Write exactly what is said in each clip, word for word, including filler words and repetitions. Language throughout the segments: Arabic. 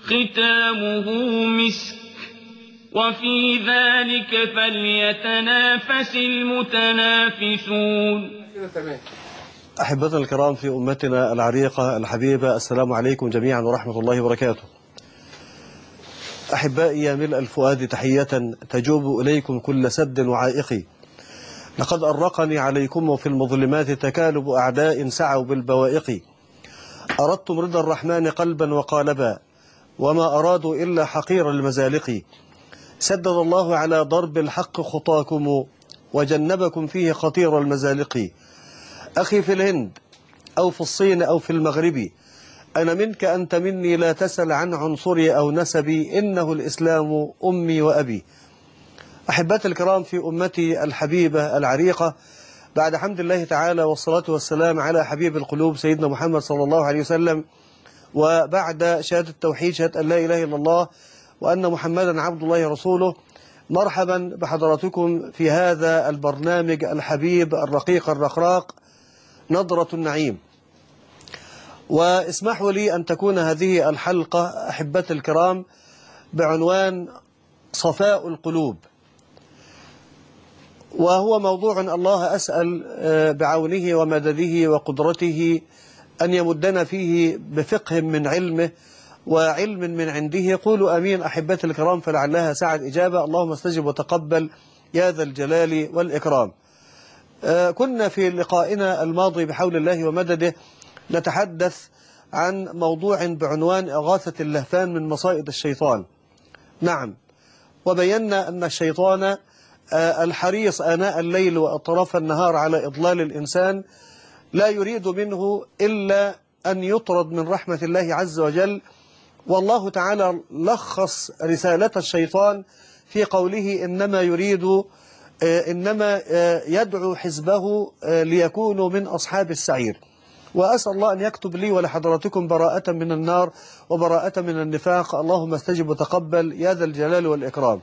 ختامه مسك وفي ذلك فليتنافس المتنافسون. أحبتنا الكرام في أمتنا العريقة الحبيبة، السلام عليكم جميعا ورحمة الله وبركاته. أحبائي يا ملء الفؤاد تحية تجوب إليكم كل سد وعائق، لقد أرقني عليكم في المظلمات تكالب أعداء سعوا بالبوائق. أردتم رضا الرحمن قلبا وقالبا، وما أرادوا إلا حقير المزالق. سدد الله على ضرب الحق خطاكم، وجنبكم فيه خطير المزالق. أخي في الهند أو في الصين أو في المغرب، أنا منك أنت مني، لا تسل عن عنصري أو نسبي، إنه الإسلام أمي وأبي. أحبتي الكرام في أمتي الحبيبة العريقة، بعد حمد الله تعالى والصلاة والسلام على حبيب القلوب سيدنا محمد صلى الله عليه وسلم، وبعد شهادة التوحيد، شهادة أن لا إله إلا الله وأن محمدا عبد الله رسوله، مرحبا بحضراتكم في هذا البرنامج الحبيب الرقيق الرقراق نظرة النعيم. واسمحوا لي أن تكون هذه الحلقة أحبتي الكرام بعنوان صفاء القلوب، وهو موضوع الله أسأل بعونه ومدده وقدرته أن يمدنا فيه بفقه من علمه وعلم من عنده. قولوا أمين أحبتي الكرام فلعلها ساعة إجابة. اللهم استجب وتقبل يا ذا الجلال والإكرام. كنا في لقائنا الماضي بحول الله ومدده نتحدث عن موضوع بعنوان إغاثة اللهفان من مصائد الشيطان. نعم، وبينا أن الشيطان الحريص آناء الليل وأطراف النهار على إضلال الإنسان لا يريد منه إلا أن يطرد من رحمة الله عز وجل. والله تعالى لخص رسالة الشيطان في قوله إنما يريد إنما يدعو حزبه ليكونوا من أصحاب السعير. وأسأل الله أن يكتب لي ولحضراتكم براءة من النار وبراءة من النفاق. اللهم استجب وتقبل يا ذا الجلال والإكرام.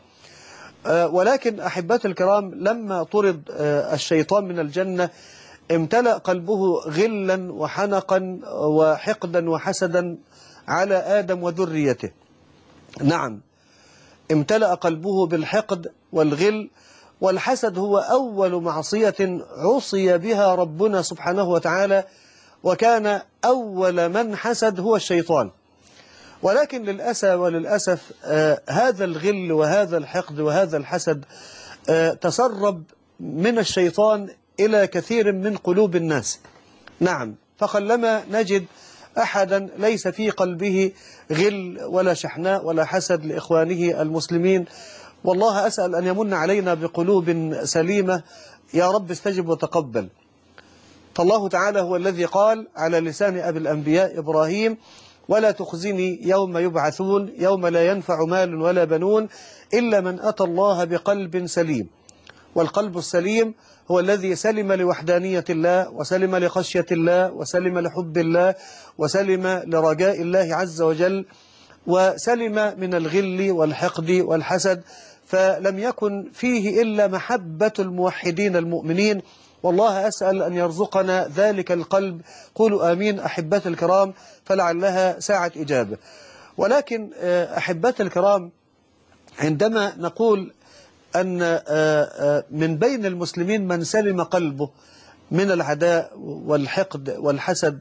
ولكن أحبتي الكرام، لما طرد الشيطان من الجنة امتلأ قلبه غلا وحنقا وحقدا وحسدا على آدم وذريته. نعم، امتلأ قلبه بالحقد والغل والحسد. هو أول معصية عصي بها ربنا سبحانه وتعالى، وكان أول من حسد هو الشيطان. ولكن للأسف وللأسف آه هذا الغل وهذا الحقد وهذا الحسد آه تسرب من الشيطان إلى كثير من قلوب الناس. نعم، فقلما نجد أحدا ليس في قلبه غل ولا شحناء ولا حسد لإخوانه المسلمين. والله أسأل أن يمن علينا بقلوب سليمة يا رب استجب وتقبل. فالله تعالى هو الذي قال على لسان أبي الأنبياء إبراهيم: ولا تخزني يوم يبعثون يوم لا ينفع مال ولا بنون إلا من أتى الله بقلب سليم. والقلب السليم هو الذي سلم لوحدانية الله، وسلم لخشية الله، وسلم لحب الله، وسلم لرجاء الله عز وجل، وسلم من الغل والحقد والحسد، فلم يكن فيه إلا محبة الموحدين المؤمنين. والله أسأل أن يرزقنا ذلك القلب. قولوا آمين أحبتي الكرام فلعلها ساعة إجابة. ولكن أحبتي الكرام، عندما نقول أن من بين المسلمين من سلم قلبه من العداء والحقد والحسد،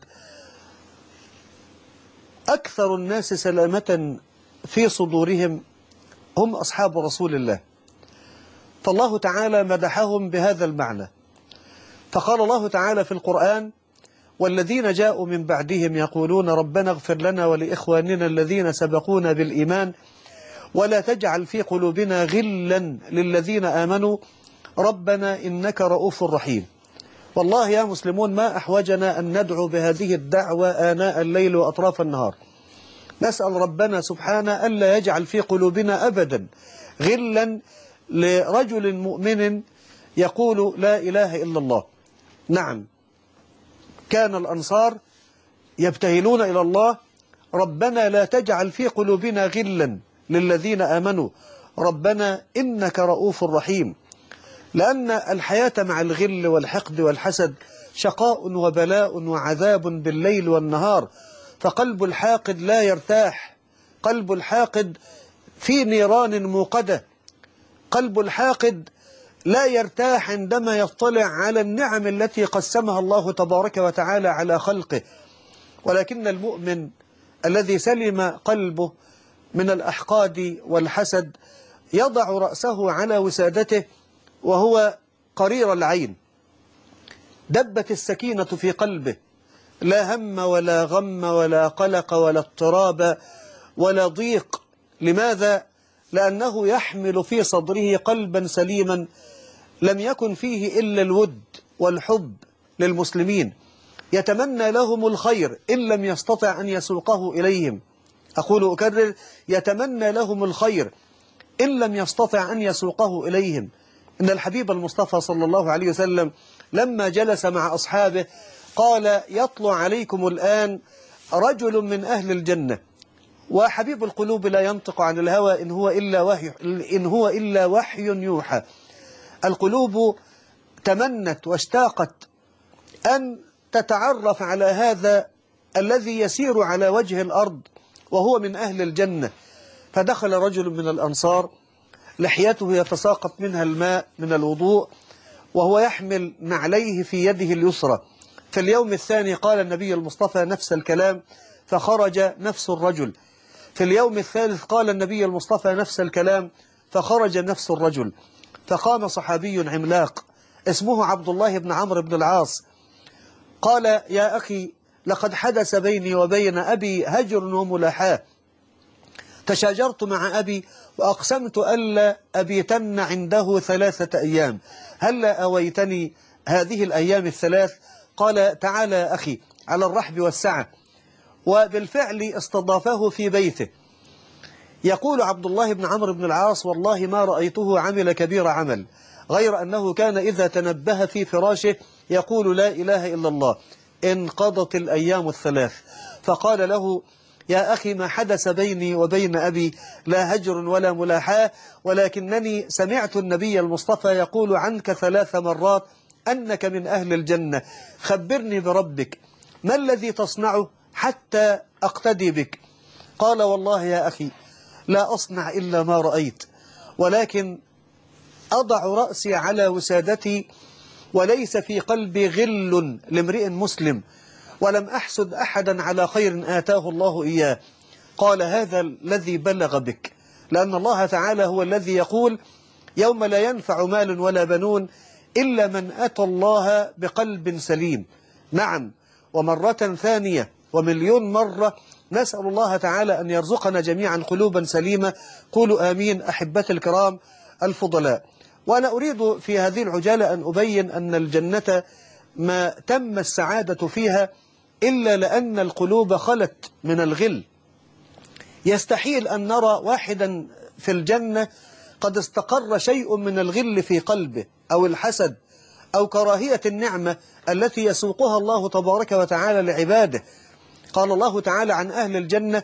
أكثر الناس سلامة في صدورهم هم أصحاب رسول الله. فالله تعالى مدحهم بهذا المعنى، فقال الله تعالى في القرآن: والذين جاءوا من بعدهم يقولون ربنا اغفر لنا ولإخواننا الذين سبقونا بالإيمان ولا تجعل في قلوبنا غلا للذين آمنوا ربنا إنك رؤوف رحيم. والله يا مسلمون ما أحوجنا أن ندعو بهذه الدعوة آناء الليل وأطراف النهار. نسأل ربنا سبحانه ألا يجعل في قلوبنا أبدا غلا لرجل مؤمن يقول لا إله إلا الله. نعم، كان الأنصار يبتهلون إلى الله: ربنا لا تجعل في قلوبنا غلا للذين آمنوا ربنا إنك رؤوف رحيم. لأن الحياة مع الغل والحقد والحسد شقاء وبلاء وعذاب بالليل والنهار، فقلب الحاقد لا يرتاح قلب الحاقد في نيران موقدة. قلب الحاقد لا يرتاح عندما يطلع على النعم التي قسمها الله تبارك وتعالى على خلقه، ولكن المؤمن الذي سلم قلبه من الأحقاد والحسد يضع رأسه على وسادته وهو قرير العين، دبت السكينة في قلبه، لا هم ولا غم ولا قلق ولا اضطراب ولا ضيق. لماذا؟ لأنه يحمل في صدره قلبا سليما لم يكن فيه إلا الود والحب للمسلمين، يتمنى لهم الخير إن لم يستطع أن يسوقه إليهم. أقول أكرر، يتمنى لهم الخير إن لم يستطع أن يسوقه إليهم. إن الحبيب المصطفى صلى الله عليه وسلم لما جلس مع أصحابه قال: يطلع عليكم الآن رجل من أهل الجنة، وحبيب القلوب لا ينطق عن الهوى إن هو إلا وحي, إن هو إلا وحي يوحى. القلوب تمنت واشتاقت أن تتعرف على هذا الذي يسير على وجه الأرض وهو من أهل الجنة. فدخل رجل من الأنصار لحيته يتساقط منها الماء من الوضوء وهو يحمل نعليه في يده اليسرى. في اليوم الثاني قال النبي المصطفى نفس الكلام فخرج نفس الرجل. في اليوم الثالث قال النبي المصطفى نفس الكلام فخرج نفس الرجل. فقام صحابي عملاق اسمه عبد الله بن عمرو بن العاص قال: يا أخي، لقد حدث بيني وبين أبي هجر وملاحاة، تشاجرت مع أبي وأقسمت ألا أبيتن عنده ثلاثة أيام، هلا أويتني هذه الأيام الثلاث؟ قال: تعالى يا أخي على الرحب والسعة. وبالفعل استضافه في بيته. يقول عبد الله بن عمرو بن العاص: والله ما رأيته عمل كبير عمل، غير أنه كان إذا تنبه في فراشه يقول: لا إله إلا الله. انقضت الأيام الثلاث. فقال له: يا أخي، ما حدث بيني وبين أبي لا هجر ولا ملاحاة، ولكنني سمعت النبي المصطفى يقول عنك ثلاث مرات أنك من أهل الجنة، خبرني بربك، ما الذي تصنعه حتى أقتدي بك؟ قال: والله يا أخي لا أصنع إلا ما رأيت، ولكن أضع رأسي على وسادتي وليس في قلبي غل لامرئ مسلم، ولم أحسد أحدا على خير آتاه الله إياه. قال: هذا الذي بلغ بك، لأن الله تعالى هو الذي يقول: يوم لا ينفع مال ولا بنون إلا من أتى الله بقلب سليم. نعم، ومرة ثانية ومليون مرة نسأل الله تعالى أن يرزقنا جميعا قلوبا سليمة. قولوا آمين أحبتي الكرام الفضلاء. وأنا أريد في هذه العجالة أن أبين أن الجنة ما تم السعادة فيها إلا لأن القلوب خلت من الغل. يستحيل أن نرى واحدا في الجنة قد استقر شيء من الغل في قلبه أو الحسد أو كراهية النعمة التي يسوقها الله تبارك وتعالى لعباده. قال الله تعالى عن أهل الجنة: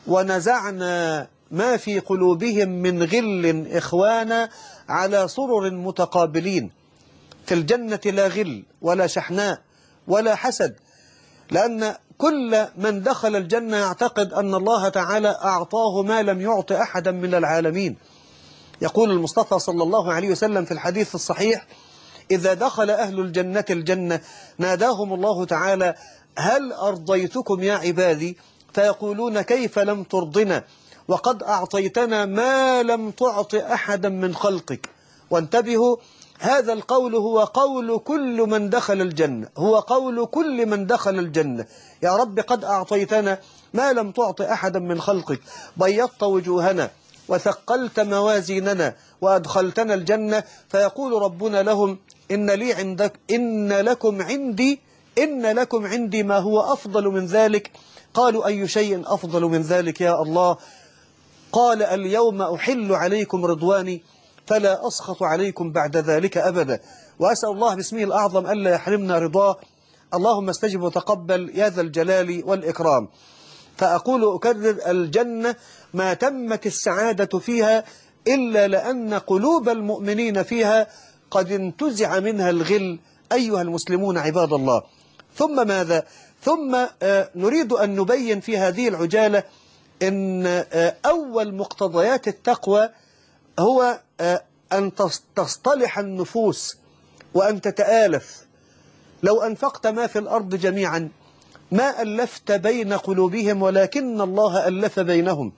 ونزعنا ما في قلوبهم من غل إخوانا على سرر متقابلين. في الجنة لا غل ولا شحناء ولا حسد، لأن كل من دخل الجنة يعتقد أن الله تعالى أعطاه ما لم يعط أحدا من العالمين. يقول المصطفى صلى الله عليه وسلم في الحديث الصحيح: إذا دخل أهل الجنة الجنة ناداهم الله تعالى: هل أرضيتكم يا عبادي؟ فيقولون: كيف لم ترضنا وقد أعطيتنا ما لم تعط أحدا من خلقك. وانتبهوا، هذا القول هو قول كل من دخل الجنة، هو قول كل من دخل الجنة. يا رب قد أعطيتنا ما لم تعط أحدا من خلقك، بيضت وجوهنا وثقلت موازيننا وأدخلتنا الجنة. فيقول ربنا لهم: إن لي عندك إن لكم عندي إن لكم عندي ما هو أفضل من ذلك. قالوا: أي شيء أفضل من ذلك يا الله؟ قال: اليوم أحل عليكم رضواني فلا أسخط عليكم بعد ذلك أبدا. وأسأل الله باسمه الأعظم ألا يحرمنا رضاه. اللهم استجب وتقبل يا ذا الجلال والإكرام. فأقول أكرر: الجنة ما تمت السعادة فيها إلا لأن قلوب المؤمنين فيها قد انتزع منها الغل أيها المسلمون عباد الله. ثم ماذا؟ ثم آه نريد أن نبين في هذه العجالة إن أول مقتضيات التقوى هو أن تصطلح النفوس وأن تتآلف. لو أنفقت ما في الأرض جميعا ما ألفت بين قلوبهم ولكن الله ألف بينهم.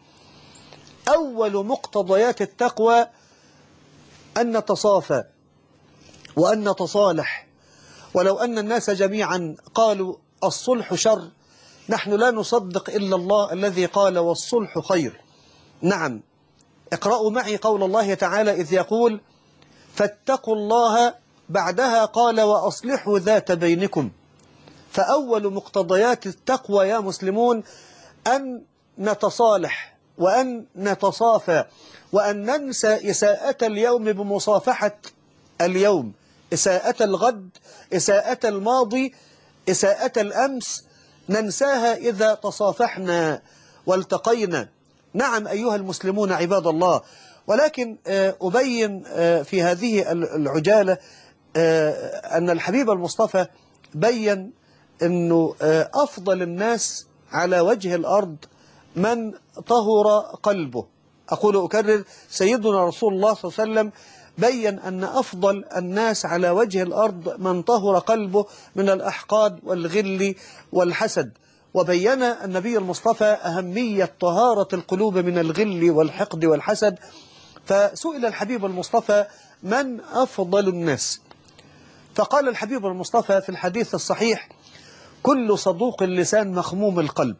أول مقتضيات التقوى أن نتصافى وأن نتصالح. ولو أن الناس جميعا قالوا الصلح شر، نحن لا نصدق إلا الله الذي قال والصلح خير. نعم، اقرأوا معي قول الله تعالى إذ يقول فاتقوا الله، بعدها قال وأصلحوا ذات بينكم. فأول مقتضيات التقوى يا مسلمون أن نتصالح وأن نتصافى وأن ننسى إساءة اليوم بمصافحة اليوم، إساءة الغد، إساءة الماضي، إساءة الأمس ننساها إذا تصافحنا والتقينا. نعم أيها المسلمون عباد الله، ولكن أبين في هذه العجالة أن الحبيب المصطفى بين أنه أفضل الناس على وجه الأرض من طهر قلبه. أقول أكرر، سيدنا رسول الله صلى الله عليه وسلم بين أن أفضل الناس على وجه الأرض من طهر قلبه من الأحقاد والغل والحسد. وبين النبي المصطفى أهمية طهارة القلوب من الغل والحقد والحسد. فسئل الحبيب المصطفى من أفضل الناس؟ فقال الحبيب المصطفى في الحديث الصحيح كل صدوق اللسان مخموم القلب.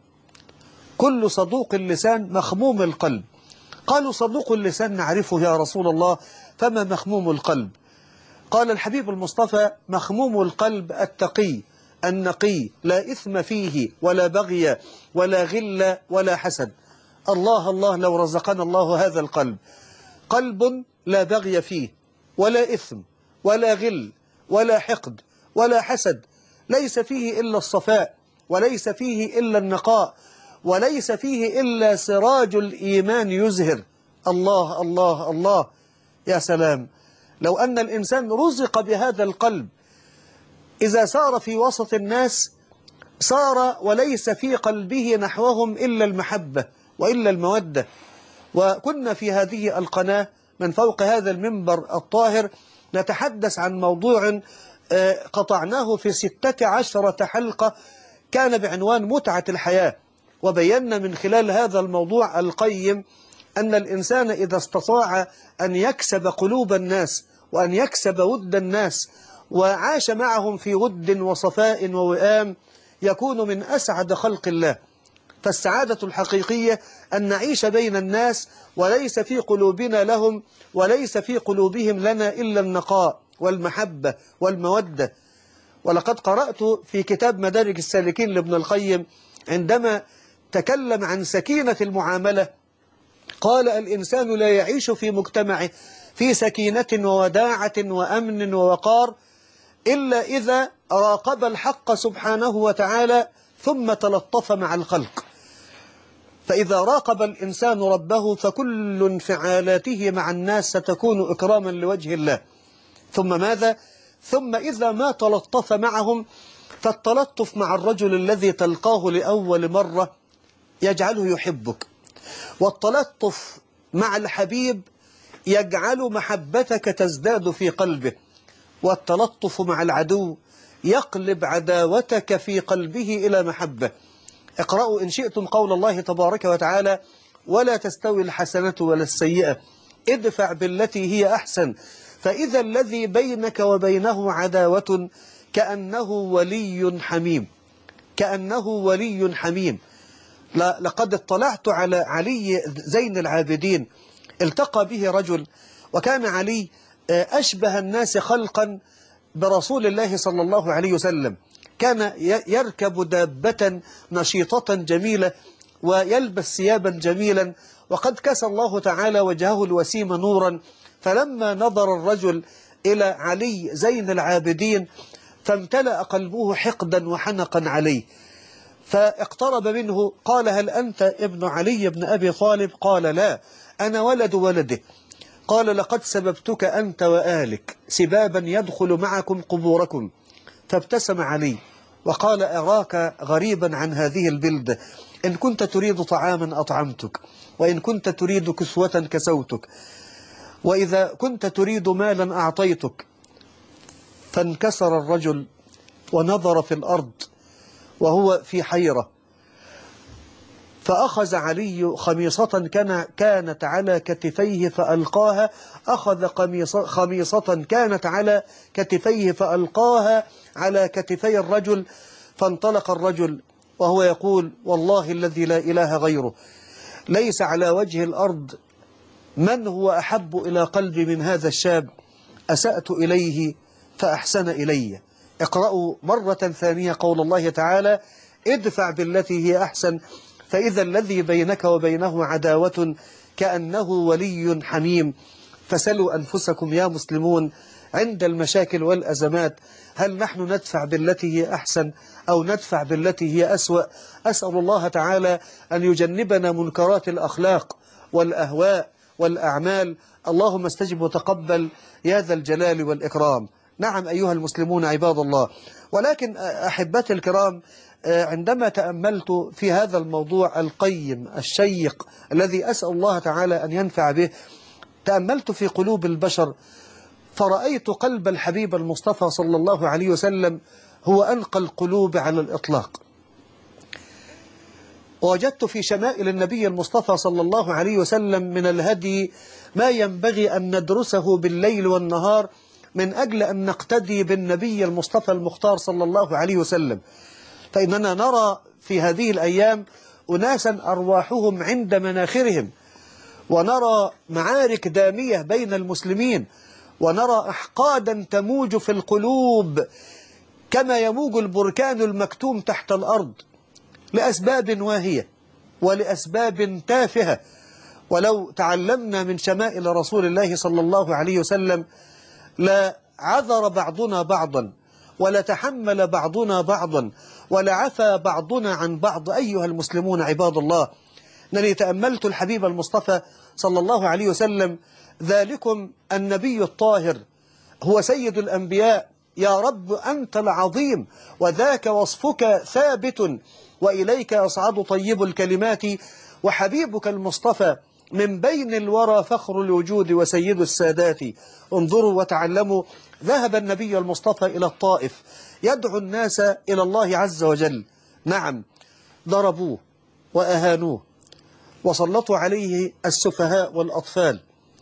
كل صدوق اللسان مخموم القلب. قالوا صدوق اللسان نعرفه يا رسول الله، فما مخموم القلب؟ قال الحبيب المصطفى مخموم القلب التقي النقي، لا إثم فيه ولا بغي ولا غل ولا حسد. الله الله لو رزقنا الله هذا القلب، قلب لا بغي فيه ولا إثم ولا غل ولا حقد ولا حسد، ليس فيه إلا الصفاء وليس فيه إلا النقاء وليس فيه إلا سراج الإيمان يزهر. الله الله الله، يا سلام لو أن الإنسان رزق بهذا القلب، إذا سار في وسط الناس سار وليس في قلبه نحوهم إلا المحبة وإلا المودة. وكنا في هذه القناة من فوق هذا المنبر الطاهر نتحدث عن موضوع قطعناه في ستة عشرة حلقة كان بعنوان متعة الحياة، وبينا من خلال هذا الموضوع القيم أن الإنسان إذا استطاع أن يكسب قلوب الناس وأن يكسب ود الناس وعاش معهم في ود وصفاء ووئام يكون من أسعد خلق الله. فالسعادة الحقيقية أن نعيش بين الناس وليس في قلوبنا لهم وليس في قلوبهم لنا إلا النقاء والمحبة والمودة. ولقد قرأت في كتاب مدارج السالكين لابن القيم عندما تكلم عن سكينة المعاملة قال الإنسان لا يعيش في مجتمعه في سكينة ووداعة وأمن ووقار إلا إذا راقب الحق سبحانه وتعالى ثم تلطف مع الخلق. فإذا راقب الإنسان ربه فكل انفعالاته مع الناس ستكون إكراما لوجه الله. ثم ماذا؟ ثم إذا ما تلطف معهم فالتلطف مع الرجل الذي تلقاه لأول مرة يجعله يحبك، والتلطف مع الحبيب يجعل محبتك تزداد في قلبه، والتلطف مع العدو يقلب عداوتك في قلبه إلى محبة. اقرأوا إن شئتم قول الله تبارك وتعالى ولا تستوي الحسنة ولا السيئة ادفع بالتي هي أحسن فإذا الذي بينك وبينه عداوة كأنه ولي حميم. كأنه ولي حميم. لقد اطلعت على علي زين العابدين، التقى به رجل وكان علي أشبه الناس خلقا برسول الله صلى الله عليه وسلم. كان يركب دابة نشيطة جميلة ويلبس ثيابا جميلا، وقد كسى الله تعالى وجهه الوسيم نورا. فلما نظر الرجل إلى علي زين العابدين فامتلأ قلبه حقدا وحنقا عليه، فاقترب منه قال هل أنت ابن علي بن أبي طالب؟ قال لا أنا ولد ولده. قال لقد سببتك أنت وآلك سبابا يدخل معكم قبوركم. فابتسم علي وقال أراك غريبا عن هذه البلدة إن كنت تريد طعاما أطعمتك، وإن كنت تريد كسوة كسوتك، وإذا كنت تريد مالا أعطيتك. فانكسر الرجل ونظر في الأرض وهو في حيرة، فأخذ علي خميصة كان كانت على كتفيه فألقاها، أخذ خميصة كانت على كتفيه فألقاها على كتفي الرجل، فانطلق الرجل وهو يقول: والله الذي لا إله غيره، ليس على وجه الأرض من هو أحب إلى قلبي من هذا الشاب، أسأت إليه فأحسن إلي. اقرأوا مرة ثانية قول الله تعالى: ادفع بالتي هي أحسن فإذا الذي بينك وبينه عداوة كأنه ولي حميم. فسلوا أنفسكم يا مسلمون عند المشاكل والأزمات، هل نحن ندفع بالتي هي أحسن أو ندفع بالتي هي أسوأ؟ أسأل الله تعالى أن يجنبنا منكرات الأخلاق والأهواء والأعمال. اللهم استجب وتقبل يا ذا الجلال والإكرام. نعم أيها المسلمون عباد الله، ولكن أحبتي الكرام، عندما تأملت في هذا الموضوع القيم الشيق الذي أسأل الله تعالى أن ينفع به، تأملت في قلوب البشر فرأيت قلب الحبيب المصطفى صلى الله عليه وسلم هو أنقى القلوب على الإطلاق. ووجدت في شمائل النبي المصطفى صلى الله عليه وسلم من الهدي ما ينبغي أن ندرسه بالليل والنهار من أجل أن نقتدي بالنبي المصطفى المختار صلى الله عليه وسلم. فإننا نرى في هذه الأيام أناسا أرواحهم عند مناخرهم، ونرى معارك دامية بين المسلمين، ونرى أحقادا تموج في القلوب كما يموج البركان المكتوم تحت الأرض، لأسباب واهية ولأسباب تافهة. ولو تعلمنا من شمائل رسول الله صلى الله عليه وسلم لا عذر بعضنا بعضا، ولا تحمل بعضنا بعضا، ولا عفى بعضنا عن بعض. أيها المسلمون عباد الله، أنني تأملت الحبيب المصطفى صلى الله عليه وسلم، ذلكم النبي الطاهر هو سيد الأنبياء، يا رب أنت العظيم وذاك وصفك ثابت، وإليك يصعد طيب الكلمات، وحبيبك المصطفى من بين الورى فخر الوجود وسيد السادات. انظروا وتعلموا، ذهب النبي المصطفى إلى الطائف يدعو الناس إلى الله عز وجل. نعم، ضربوه وأهانوه وسلطوا عليه السفهاء والأطفال،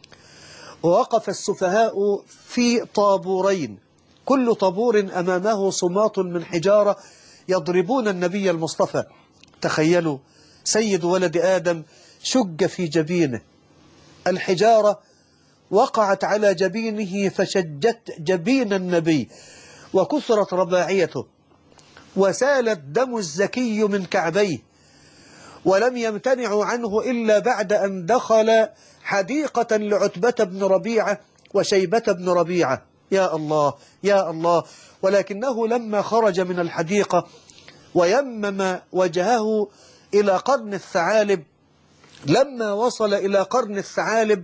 ووقف السفهاء في طابورين، كل طابور أمامه صماط من حجارة يضربون النبي المصطفى. تخيلوا، سيد ولد آدم شج في جبينه، الحجارة وقعت على جبينه فشجت جبين النبي، وكثرت رباعيته، وسال الدم الزكي من كعبيه، ولم يمتنعوا عنه إلا بعد أن دخل حديقة لعتبة بن ربيعة وشيبة بن ربيعة. يا الله يا الله. ولكنه لما خرج من الحديقة ويمم وجهه إلى قرن الثعالب، لما وصل إلى قرن الثعالب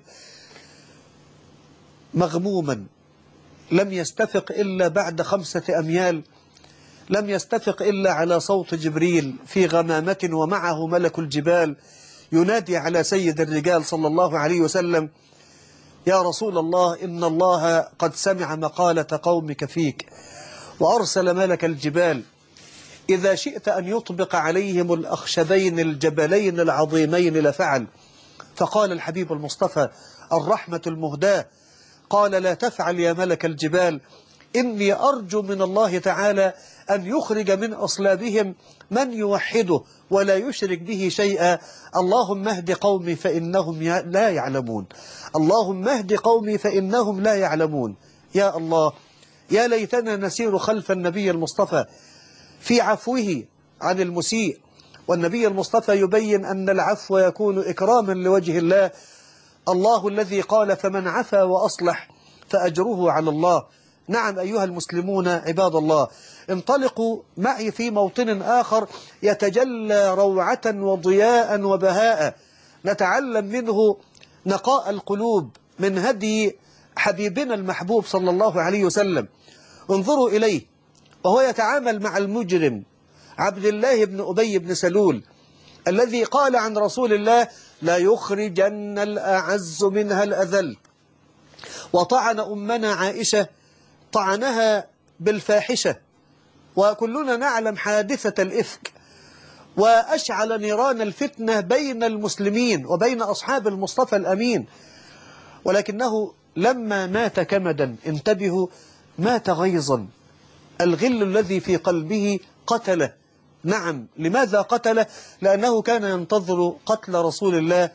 مغموما، لم يستفق إلا بعد خمسة أميال، لم يستفق إلا على صوت جبريل في غمامة ومعه ملك الجبال ينادي على سيد الرجال صلى الله عليه وسلم: يا رسول الله، إن الله قد سمع مقالة قومك فيك وأرسل ملك الجبال، إذا شئت أن يطبق عليهم الأخشبين الجبلين العظيمين لفعل. فقال الحبيب المصطفى الرحمة المهداة، قال: لا تفعل يا ملك الجبال، إني أرجو من الله تعالى أن يخرج من أصلابهم من يوحده ولا يشرك به شيئا. اللهم اهد قومي فإنهم لا يعلمون، اللهم اهد قومي فإنهم لا يعلمون. يا الله، يا ليتنا نسير خلف النبي المصطفى في عفوه عن المسيء. والنبي المصطفى يبين أن العفو يكون إكراما لوجه الله، الله الذي قال: فمن عفا وأصلح فأجره على الله. نعم أيها المسلمون عباد الله، انطلقوا معي في موطن آخر يتجلى روعة وضياء وبهاء، نتعلم منه نقاء القلوب من هدي حبيبنا المحبوب صلى الله عليه وسلم. انظروا إليه وهو يتعامل مع المجرم عبد الله بن أبي بن سلول الذي قال عن رسول الله لا يخرجن الأعز منها الأذل، وطعن أمنا عائشة طعنها بالفاحشة، وكلنا نعلم حادثة الإفك، وأشعل نيران الفتنة بين المسلمين وبين أصحاب المصطفى الأمين. ولكنه لما مات كمدا، انتبهوا، مات غيظا، الغل الذي في قلبه قتله. نعم، لماذا قتله؟ لأنه كان ينتظر قتل رسول الله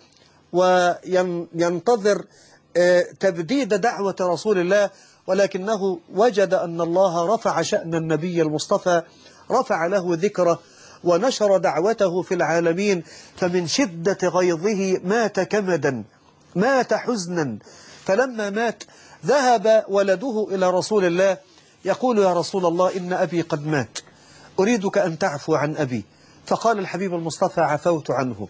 وينتظر تبديد دعوة رسول الله، ولكنه وجد أن الله رفع شأن النبي المصطفى، رفع له ذكره ونشر دعوته في العالمين، فمن شدة غيظه مات كمدا، مات حزنا. فلما مات ذهب ولده إلى رسول الله يقول يا رسول الله إن أبي قد مات، أريدك أن تعفو عن أبي. فقال الحبيب المصطفى عفوت عنه.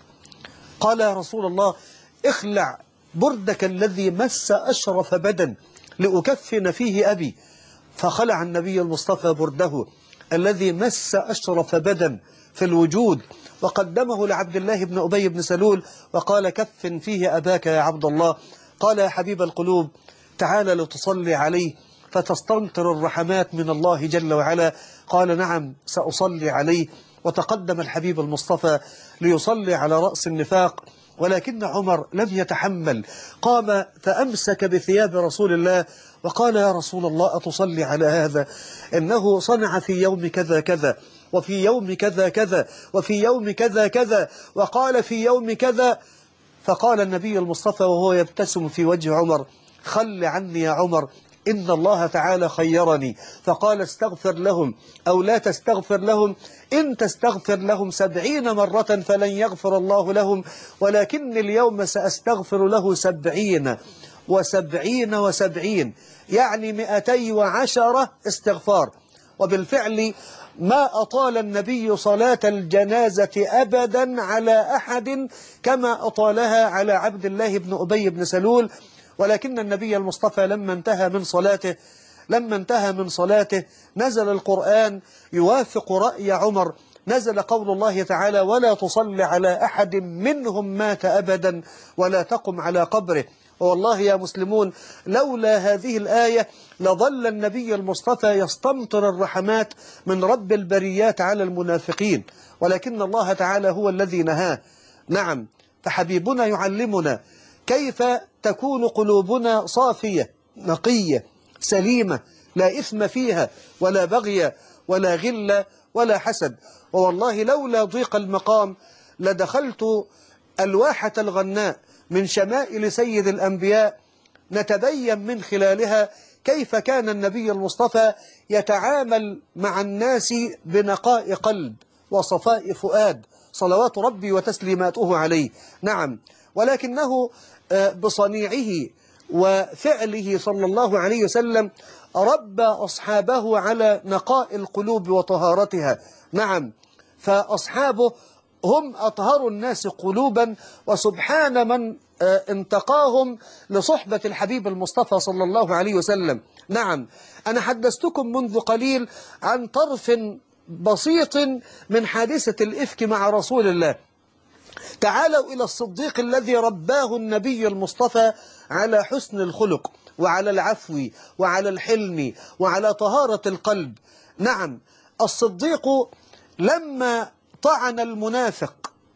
قال يا رسول الله اخلع بردك الذي مس أشرف بدن لأكفن فيه أبي. فخلع النبي المصطفى برده الذي مس أشرف بدن في الوجود، وقدمه لعبد الله بن أبي بن سلول وقال كفن فيه أباك يا عبد الله. قال يا حبيب القلوب تعال لتصلي عليه فتستمطر الرحمات من الله جل وعلا. قال نعم سأصلي عليه. وتقدم الحبيب المصطفى ليصلي على رأس النفاق، ولكن عمر لم يتحمل، قام فأمسك بثياب رسول الله وقال يا رسول الله أتصلي على هذا؟ إنه صنع في يوم كذا كذا، وفي يوم كذا كذا، وفي يوم كذا كذا، وقال في يوم كذا. فقال النبي المصطفى وهو يبتسم في وجه عمر خل عني يا عمر، إن الله تعالى خيرني فقال استغفر لهم أو لا تستغفر لهم، إن تستغفر لهم سبعين مرة فلن يغفر الله لهم، ولكن اليوم سأستغفر له سبعين وسبعين وسبعين، يعني مئتي وعشرة استغفار. وبالفعل ما أطال النبي صلاة الجنازة أبدا على أحد كما أطالها على عبد الله بن أبي بن سلول. ولكن النبي المصطفى لما انتهى من صلاته لما انتهى من صلاته نزل القرآن يوافق رأي عمر، نزل قول الله تعالى ولا تصل على أحد منهم مات أبدا ولا تقم على قبره. والله يا مسلمون لولا هذه الآية لظل النبي المصطفى يستمطر الرحمات من رب البريات على المنافقين، ولكن الله تعالى هو الذي نهاه. نعم، فحبيبنا يعلمنا كيف تكون قلوبنا صافية نقية سليمة لا إثم فيها ولا بغي ولا غل ولا حسد. ووالله لولا ضيق المقام لدخلت الواحة الغناء من شمائل سيد الأنبياء نتبين من خلالها كيف كان النبي المصطفى يتعامل مع الناس بنقاء قلب وصفاء فؤاد صلوات ربي وتسليماته عليه. نعم، ولكنه بصنيعه وفعله صلى الله عليه وسلم ربى أصحابه على نقاء القلوب وطهارتها. نعم، فأصحابه هم أطهر الناس قلوبا، وسبحان من انتقاهم لصحبة الحبيب المصطفى صلى الله عليه وسلم. نعم، أنا حدثتكم منذ قليل عن طرف بسيط من حادثة الإفك مع رسول الله. تعالوا إلى الصديق الذي رباه النبي المصطفى على حسن الخلق وعلى العفو وعلى الحلم وعلى طهارة القلب. نعم، الصديق لما طعن المنافق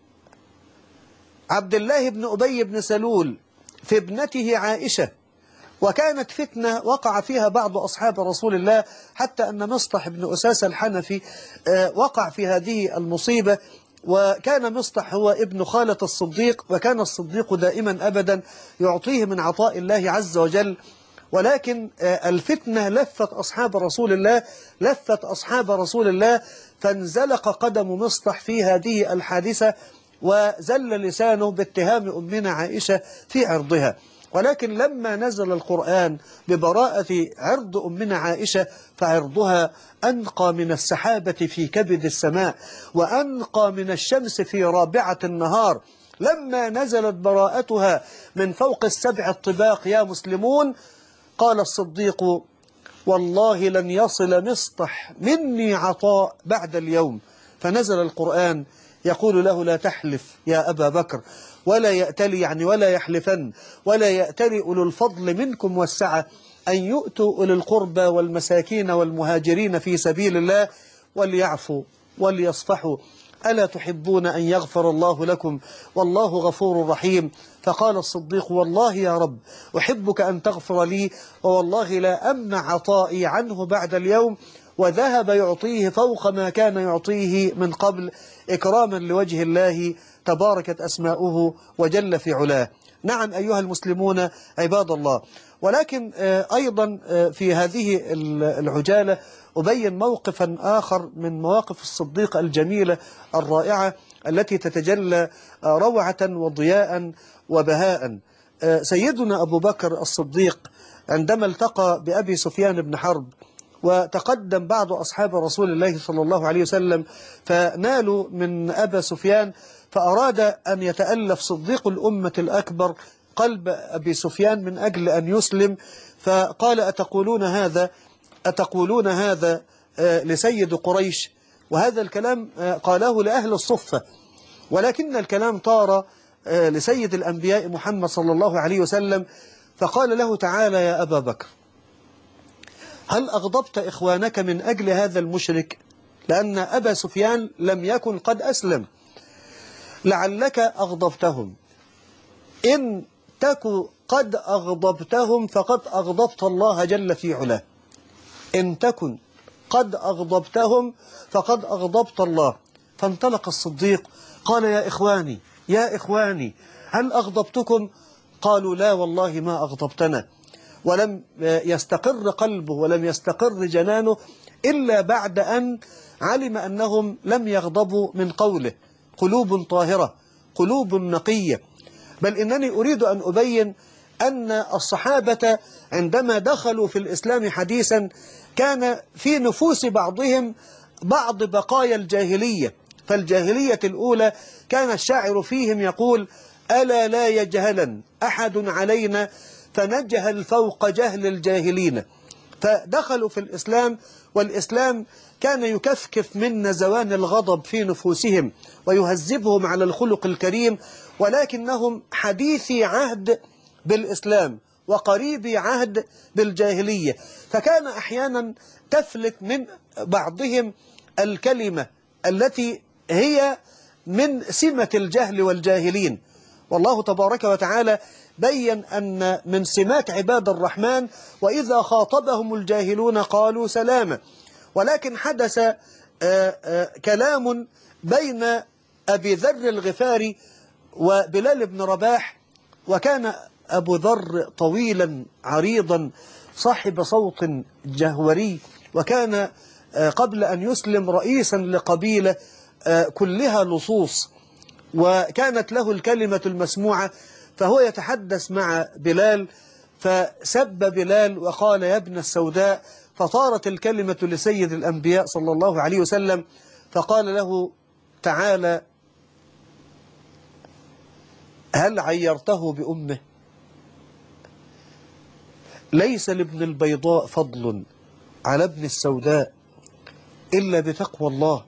عبد الله بن أبي بن سلول في ابنته عائشة، وكانت فتنة وقع فيها بعض أصحاب رسول الله، حتى أن مصطح بن أساس الحنفي وقع في هذه المصيبة، وكان مصطح هو ابن خالة الصديق، وكان الصديق دائما أبدا يعطيه من عطاء الله عز وجل. ولكن الفتنة لفت أصحاب رسول الله لفت أصحاب رسول الله فانزلق قدم مصطح في هذه الحادثة، وزل لسانه باتهام أمنا عائشة في عرضها. ولكن لما نزل القرآن ببراءة عرض أمنا عائشة فعرضها أنقى من السحابة في كبد السماء، وأنقى من الشمس في رابعة النهار. لما نزلت براءتها من فوق السبع الطباق يا مسلمون، قال الصديق والله لن يصل مصطح مني عطاء بعد اليوم. فنزل القرآن يقول له لا تحلف يا أبا بكر، ولا يأتلي يعني ولا يحلفن، ولا يأتلي أولو الفضل منكم والسعة أن يؤتوا أولي القربى والمساكين والمهاجرين في سبيل الله وليعفوا وليصفحوا، ألا تحبون أن يغفر الله لكم والله غفور رحيم. فقال الصديق والله يا رب أحبك أن تغفر لي، ووالله لا أمنع عطائي عنه بعد اليوم. وذهب يعطيه فوق ما كان يعطيه من قبل إكراما لوجه الله تباركت أسماؤه وجل في علاه. نعم أيها المسلمون عباد الله، ولكن أيضا في هذه العجالة أبين موقفا آخر من مواقف الصديق الجميلة الرائعة التي تتجلى روعة وضياء وبهاء. سيدنا أبو بكر الصديق عندما التقى بأبي سفيان بن حرب، وتقدم بعض أصحاب رسول الله صلى الله عليه وسلم فنالوا من أبا سفيان، فأراد أن يتألف صديق الأمة الأكبر قلب أبي سفيان من أجل أن يسلم، فقال أتقولون هذا أتقولون هذا لسيد قريش؟ وهذا الكلام قاله لأهل الصفة، ولكن الكلام طار لسيد الأنبياء محمد صلى الله عليه وسلم، فقال له تعالى يا أبا بكر هل أغضبت إخوانك من أجل هذا المشرك؟ لأن أبا سفيان لم يكن قد أسلم، لعلك أغضبتهم، إن تكن قد أغضبتهم فقد أغضبت الله جل في علاه، إن تكن قد أغضبتهم فقد أغضبت الله. فانطلق الصديق قال يا إخواني يا إخواني هل أغضبتكم؟ قالوا لا والله ما أغضبتنا. ولم يستقر قلبه ولم يستقر جنانه إلا بعد أن علم أنهم لم يغضبوا من قوله، قلوب طاهرة قلوب نقية. بل إنني أريد أن أبين أن الصحابة عندما دخلوا في الإسلام حديثا كان في نفوس بعضهم بعض بقايا الجاهلية. فالجاهلية الأولى كان الشاعر فيهم يقول ألا لا يجهلا أحد علينا فنجهل فوق جهل الجاهلين. فدخلوا في الإسلام، والإسلام كان يكفكف من نزوان الغضب في نفوسهم ويهذبهم على الخلق الكريم، ولكنهم حديثي عهد بالإسلام وقريبي عهد بالجاهلية. فكان أحيانا تفلت من بعضهم الكلمة التي هي من سمة الجهل والجاهلين. والله تبارك وتعالى بين أن من سمات عباد الرحمن وإذا خاطبهم الجاهلون قالوا سلاما. ولكن حدث آآ آآ كلام بين أبي ذر الغفاري وبلال بن رباح، وكان أبو ذر طويلا عريضا صاحب صوت جهوري، وكان قبل أن يسلم رئيسا لقبيلة كلها لصوص، وكانت له الكلمة المسموعة، فهو يتحدث مع بلال فسب بلال وقال يا ابن السوداء، فطارت الكلمة لسيد الأنبياء صلى الله عليه وسلم، فقال له تعالى هل عيرته بأمه؟ ليس لابن البيضاء فضل على ابن السوداء إلا بتقوى الله.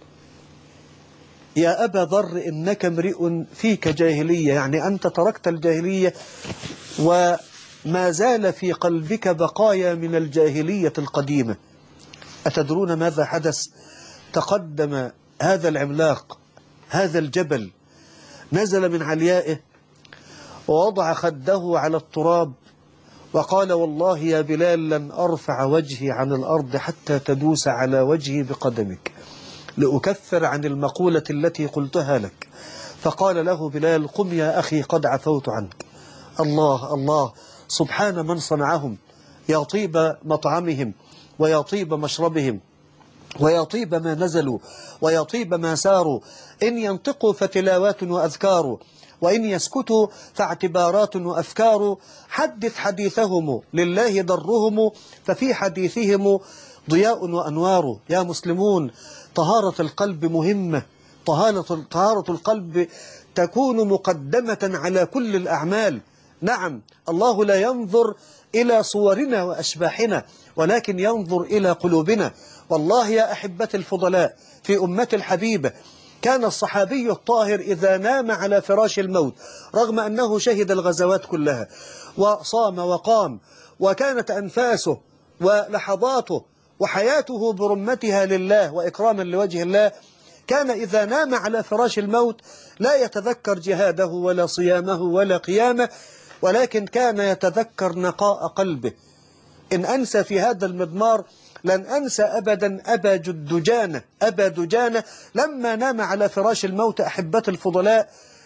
يا أبا ذر إنك امرئ فيك جاهلية، يعني أنت تركت الجاهلية وما زال في قلبك بقايا من الجاهلية القديمة. أتدرون ماذا حدث؟ تقدم هذا العملاق هذا الجبل، نزل من عليائه ووضع خده على التراب وقال والله يا بلال لن أرفع وجهي عن الأرض حتى تدوس على وجهي بقدمك لأكفر عن المقولة التي قلتها لك. فقال له بلال قم يا أخي قد عفوت عنك. الله الله، سبحان من صنعهم، يا طيب مطعمهم ويا طيب مشربهم ويا طيب ما نزلوا ويا طيب ما ساروا، إن ينطقوا فتلاوات وأذكار، وإن يسكتوا فاعتبارات وأفكار، حدث حديثهم لله ضرهم، ففي حديثهم ضياء وأنوار. يا مسلمون، طهارة القلب مهمة، طهارة طهارة القلب تكون مقدمة على كل الأعمال. نعم، الله لا ينظر إلى صورنا وأشباحنا، ولكن ينظر إلى قلوبنا. والله يا أحبتي الفضلاء في أمة الحبيبة، كان الصحابي الطاهر إذا نام على فراش الموت رغم أنه شهد الغزوات كلها وصام وقام وكانت أنفاسه ولحظاته وحياته برمتها لله وإكراما لوجه الله، كان إذا نام على فراش الموت لا يتذكر جهاده ولا صيامه ولا قيامه، ولكن كان يتذكر نقاء قلبه. إن أنسى في هذا المضمار لن أنسى أبدا أبا دجانة أبا دجانة لما نام على فراش الموت أحبة الفضلاء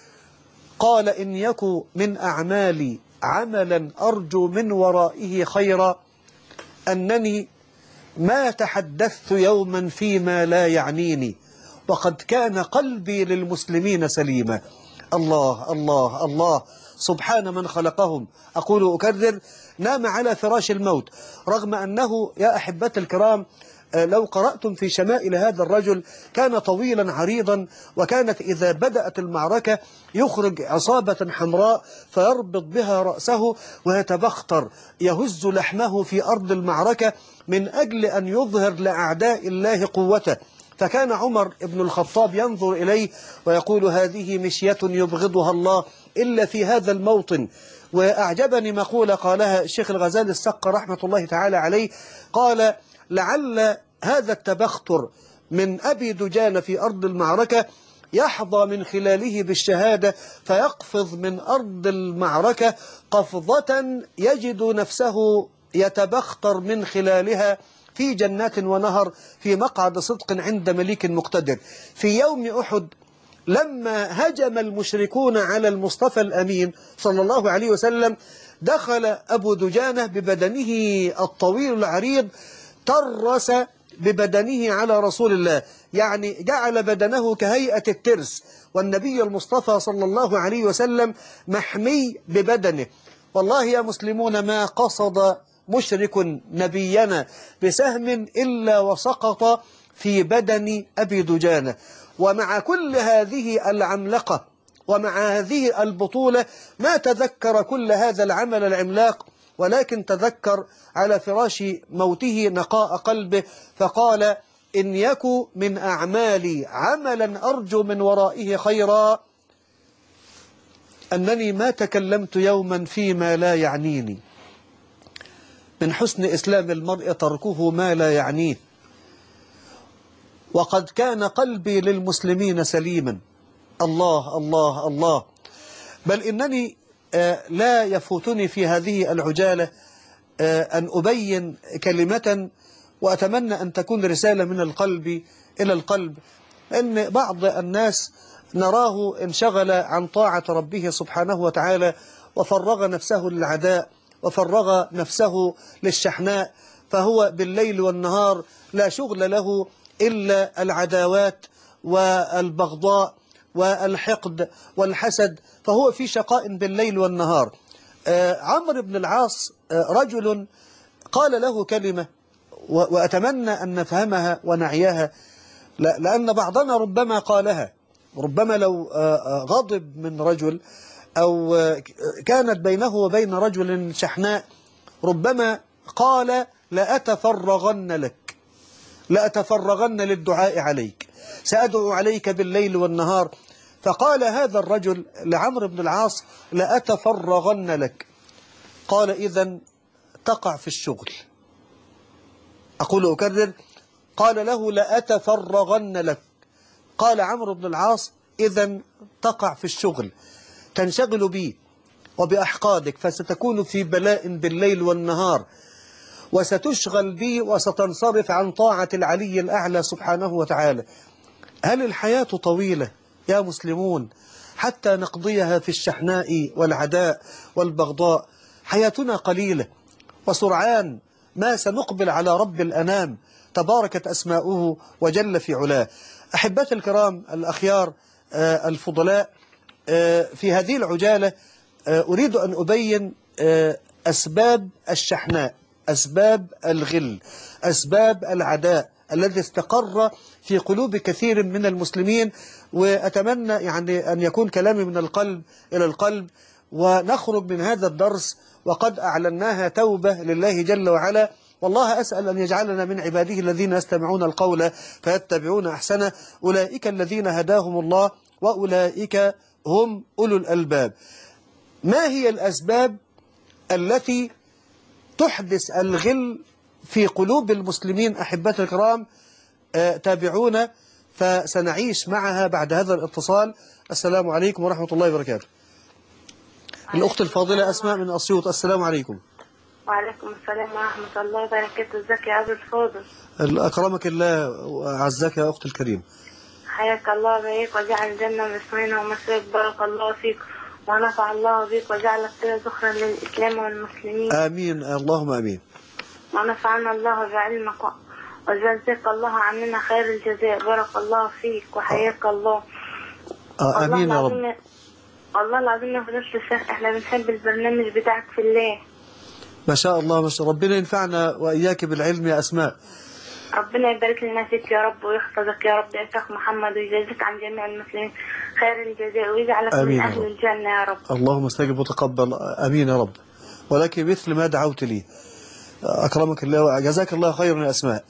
قال: إن يكن من أعمالي عملا أرجو من ورائه خيرا أنني ما تحدثت يوما فيما لا يعنيني وقد كان قلبي للمسلمين سليما. الله الله الله، سبحان من خلقهم. أقول أكرر: نام على فراش الموت رغم أنه يا أحبة الكرام لو قرأتم في شمائل هذا الرجل كان طويلا عريضا، وكانت إذا بدأت المعركة يخرج عصابة حمراء فيربط بها رأسه ويتبختر يهز لحمه في أرض المعركة من أجل أن يظهر لأعداء الله قوته. فكان عمر بن الخطاب ينظر إليه ويقول: هذه مشية يبغضها الله إلا في هذا الموطن. وأعجبني مقولة قالها الشيخ الغزالي السقا رحمة الله تعالى عليه، قال: لعل هذا التبختر من أبي دجانة في أرض المعركة يحظى من خلاله بالشهادة فيقفز من أرض المعركة قفضة يجد نفسه يتبختر من خلالها في جنات ونهر في مقعد صدق عند مليك مقتدر. في يوم أحد لما هجم المشركون على المصطفى الأمين صلى الله عليه وسلم دخل أبو دجانة ببدنه الطويل العريض ترس ببدنه على رسول الله، يعني جعل بدنه كهيئة الترس، والنبي المصطفى صلى الله عليه وسلم محمي ببدنه. والله يا مسلمون ما قصد مشرك نبينا بسهم إلا وسقط في بدن أبي دجانة. ومع كل هذه العملقة ومع هذه البطولة ما تذكر كل هذا العمل العملاق، ولكن تذكر على فراش موته نقاء قلبه فقال: إن يكن من أعمالي عملا أرجو من ورائه خيرا أنني ما تكلمت يوما فيما لا يعنيني. من حسن إسلام المرء تركه ما لا يعنيه، وقد كان قلبي للمسلمين سليما. الله الله الله. بل إنني لا يفوتني في هذه العجالة أن أبين كلمة وأتمنى أن تكون رسالة من القلب إلى القلب، أن بعض الناس نراه انشغل عن طاعة ربه سبحانه وتعالى وفرغ نفسه للعداء وفرغ نفسه للشحناء، فهو بالليل والنهار لا شغل له إلا العداوات والبغضاء والحقد والحسد، فهو في شقاء بالليل والنهار. آه عمرو بن العاص آه رجل قال له كلمة وأتمنى أن نفهمها ونعيها، لأن بعضنا ربما قالها، ربما لو آه غضب من رجل أو آه كانت بينه وبين رجل شحناء ربما قال: لأتفرغن لك، لأتفرغن للدعاء عليك، سأدعو عليك بالليل والنهار. فقال هذا الرجل لعمرو بن العاص: لأتفرغن لك. قال: إذن تقع في الشغل. أقول أكرر: قال له: لأتفرغن لك. قال عمرو بن العاص: إذن تقع في الشغل، تنشغل بي وبأحقادك، فستكون في بلاء بالليل والنهار، وستشغل بي وستنصرف عن طاعة العلي الأعلى سبحانه وتعالى. هل الحياة طويلة يا مسلمون حتى نقضيها في الشحناء والعداء والبغضاء؟ حياتنا قليلة وسرعان ما سنقبل على رب الأنام تباركت أسماؤه وجل في علاه. أحبتي الكرام الأخيار آه الفضلاء، آه في هذه العجالة آه أريد أن أبين آه أسباب الشحناء، أسباب الغل، أسباب العداء الذي استقر في قلوب كثير من المسلمين. وأتمنى يعني أن يكون كلامي من القلب إلى القلب، ونخرج من هذا الدرس وقد أعلناها توبة لله جل وعلا والله أسأل أن يجعلنا من عباده الذين يستمعون القول فيتبعون أحسنه، أولئك الذين هداهم الله وأولئك هم أولو الألباب. ما هي الأسباب التي تحدث الغل في قلوب المسلمين أحبة الكرام؟ آه تابعونا فسنعيش معها بعد هذا الاتصال. السلام عليكم ورحمة الله وبركاته. الأخت الفاضلة أسماء من أسيوط، السلام عليكم. وعليكم السلام ورحمة الله وبركاته. ازيك يا أبو الفاضل؟ أكرمك الله وأعزك يا أخت الكريم. حياك الله وبيك وجعل الجنة مسوينا ومسويك، بارك الله فيك ونفع الله بك وجعلك كده ذخرا للإسلام والمسلمين. آمين اللهم آمين. ونفعنا الله بعلمك وجزاك الله عننا خير الجزاء، بارك الله فيك وحياك الله. آه آمين يا رب. والله العظيم يا فضيلة الشيخ احنا بنحب البرنامج بتاعك في الله. ما شاء الله ما شاء الله، ربنا ينفعنا وإياك بالعلم يا أسماء. ربنا يبارك لنا فيك يا رب ويحفظك يا رب يا شيخ محمد، ويجازيك عن جميع المسلمين خير الجزاء ويجعلك من أهل رب. الجنة يا رب. اللهم استجب وتقبل، آمين يا رب. ولكن مثل ما دعوت لي، أكرمك الله وجزاك الله خيرا يا أسماء.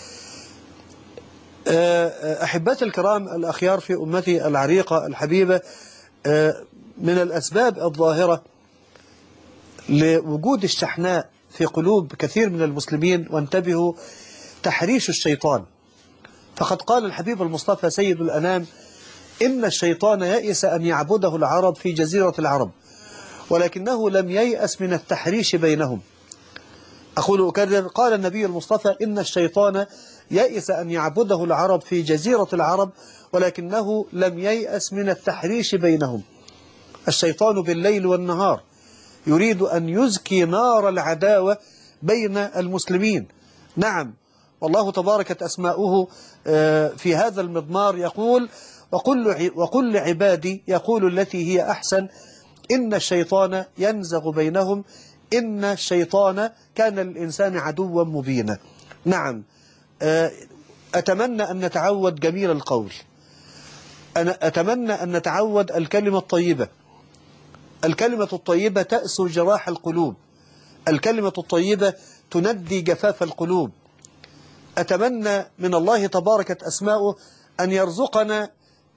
أحبتي الكرام الأخيار في أمتي العريقة الحبيبة، من الأسباب الظاهرة لوجود الشحناء في قلوب كثير من المسلمين، وانتبهوا، تحريش الشيطان. فقد قال الحبيب المصطفى سيد الأنام: إن الشيطان يئس أن يعبده العرب في جزيرة العرب، ولكنه لم ييأس من التحريش بينهم. أقول أكرر، قال النبي المصطفى: إن الشيطان يئس أن يعبده العرب في جزيرة العرب، ولكنه لم ييأس من التحريش بينهم. الشيطان بالليل والنهار يريد أن يزكي نار العداوة بين المسلمين. نعم، والله تباركت أسماؤه في هذا المضمار يقول: وقل, وقل لعبادي يقول التي هي أحسن إن الشيطان ينزغ بينهم إن الشيطان كان للإنسان عدوا مبينا. نعم، أتمنى أن نتعود جميل القول، أنا أتمنى أن نتعود الكلمة الطيبة. الكلمة الطيبة تأسر جراح القلوب، الكلمة الطيبة تندي جفاف القلوب. أتمنى من الله تباركت أسماؤه أن يرزقنا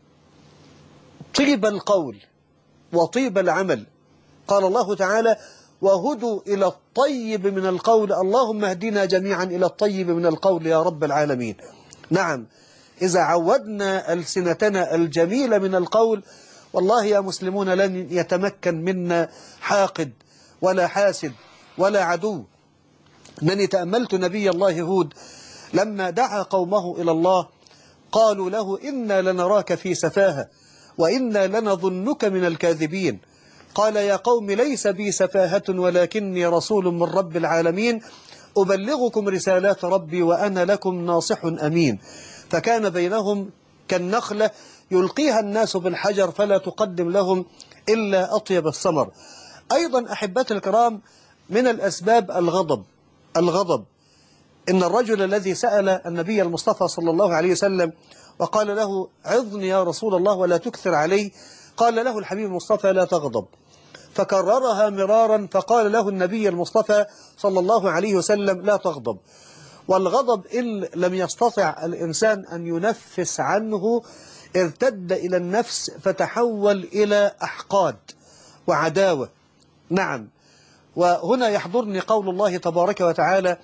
طيب القول وطيب العمل. قال الله تعالى: وهدوا إلى الطيب من القول. اللهم اهدنا جميعا إلى الطيب من القول يا رب العالمين. نعم، إذا عودنا ألسنتنا الجميلة من القول، والله يا مسلمون لن يتمكن منا حاقد ولا حاسد ولا عدو. أنني تأملت نبي الله هود لما دعا قومه إلى الله، قالوا له: إنا لنراك في سفاهة وإنا لنظنك من الكاذبين. قال: يا قوم ليس بي سفاهة ولكني رسول من رب العالمين، أبلغكم رسالات ربي وأنا لكم ناصح أمين. فكان بينهم كالنخلة يلقيها الناس بالحجر فلا تقدم لهم إلا أطيب الثمر. أيضا أحبتي الكرام، من الأسباب الغضب. الغضب إن الرجل الذي سأل النبي المصطفى صلى الله عليه وسلم وقال له: عظني يا رسول الله ولا تكثر علي، قال له الحبيب المصطفى: لا تغضب. فكررها مرارا، فقال له النبي المصطفى صلى الله عليه وسلم: لا تغضب. والغضب إن لم يستطع الإنسان أن ينفس عنه ارتد إلى النفس فتحول إلى أحقاد وعداوة. نعم، وهنا يحضرني قول الله تبارك وتعالى: